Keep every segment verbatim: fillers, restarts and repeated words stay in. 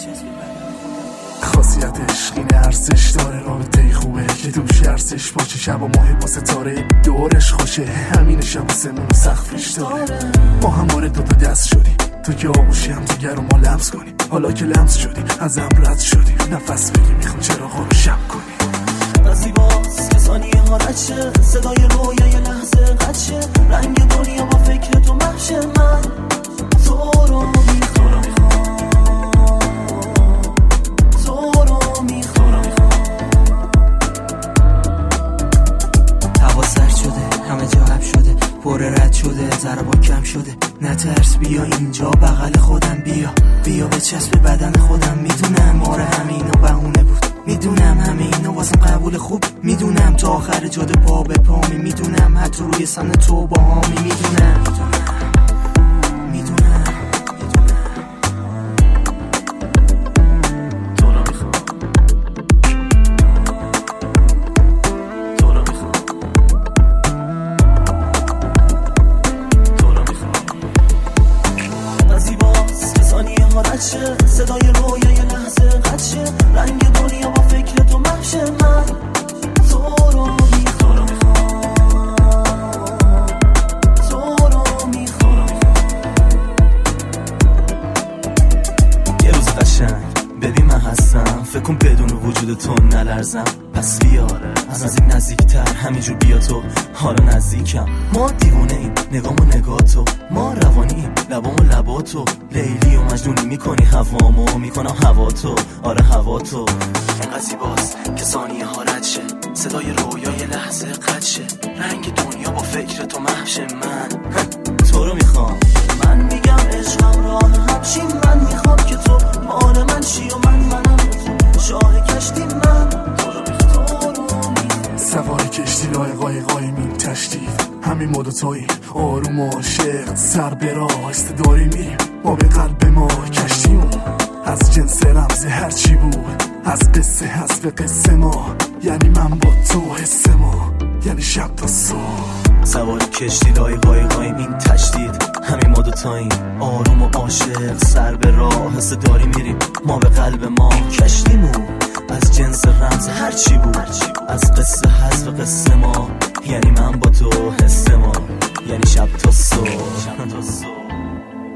خاصیت عشقینه ارزش داره، رابطه خوبه که توش ارزش باشه، شب و ماه با ستاره دورش خوشه، همین شب سمون و سقفش داره. ما هماره دوتا دست شدیم تو که آغوشی هم دیگر رو ما لمس کنیم، حالا که لمس شدیم ازم رد شدیم، نفس بگیم میخوام چراغا رو شب کنیم. از زیباست که ثانیه ها رد شه، صدای رویا یه لحظه قد شه، رنگ دنیا با فکر تو محشه، من تو رو میخوام، تو رو میخوام. هوا سرد شده، همه جا حب شده، پر رد شده، ضربا کم شده، نترس بیا اینجا بغل خودم، بیا بیا به چسب بدن خودم. میدونم آره همینو بهونه بود، میدونم همه اینو واسم قبول خوب، میدونم تا آخر جاده پا به پامی، میدونم حتی روی سن تو با هامی، میدونم میدونم تو رو میخوام، تو رو میخوام، تو رو میخوام. از زیباست که ثانیه ها رد شه، صدای رویا یه لحظه قد شه، رنگ دنیا با فکر تو محشه، من تو رو میخوام، تو رو میخوام. یه روز قشنگ ببین من هستم، فکر کن بدون وجود تو نلرزم، پس بیا از نزدیک نزدیکتر، همینجور بیا تو حالا نزدیکم. ما دیوونه ایم نگامو نگاه تو، ما روانی لبامو لبا تو، لیلی و مجنونی میکنی هوامو، میکنم هوا تو، آره هوا تو. اینقدر زیباست که ثانیه ها رد شه، صدای رویا یه لحظه قد شه، رنگ دنیا با فکر تو محشه، من تو رو میخوام. من میگم عشقم راه همشین، من میخوام که تو مال من شی و من منم شاه کشتی، من تو رو میخوام، تو رو میخوام. سوار کشتی لای قایقای مین تشدید، همین ما دوتایی آروم و عاشق، سر به راه آهسته داریم میریم، ما به قلب ما کشتیمون از جنس رمز هرچی بود، از قصه حذف قصه ما، یعنی من با تو حس ما، یعنی شب تا صبح. سوار کشتی لای قایقای مین تشدید، همین ما دوتاییم آروم و عاشق، سر به راه آهسته داریم میریم، ما به قلب ما کشتیمون از جنس رمز هرچی بود، از قصه حذف قصه ما، یعنی من با تو حس ما، یعنی شب تا صبح، شب تا صبح.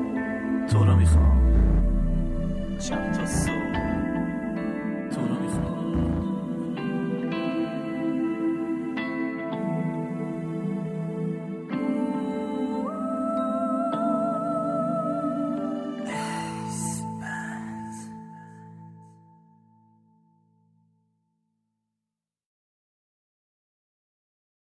تو رو میخوام، شب تا صبح، تو رو میخوام.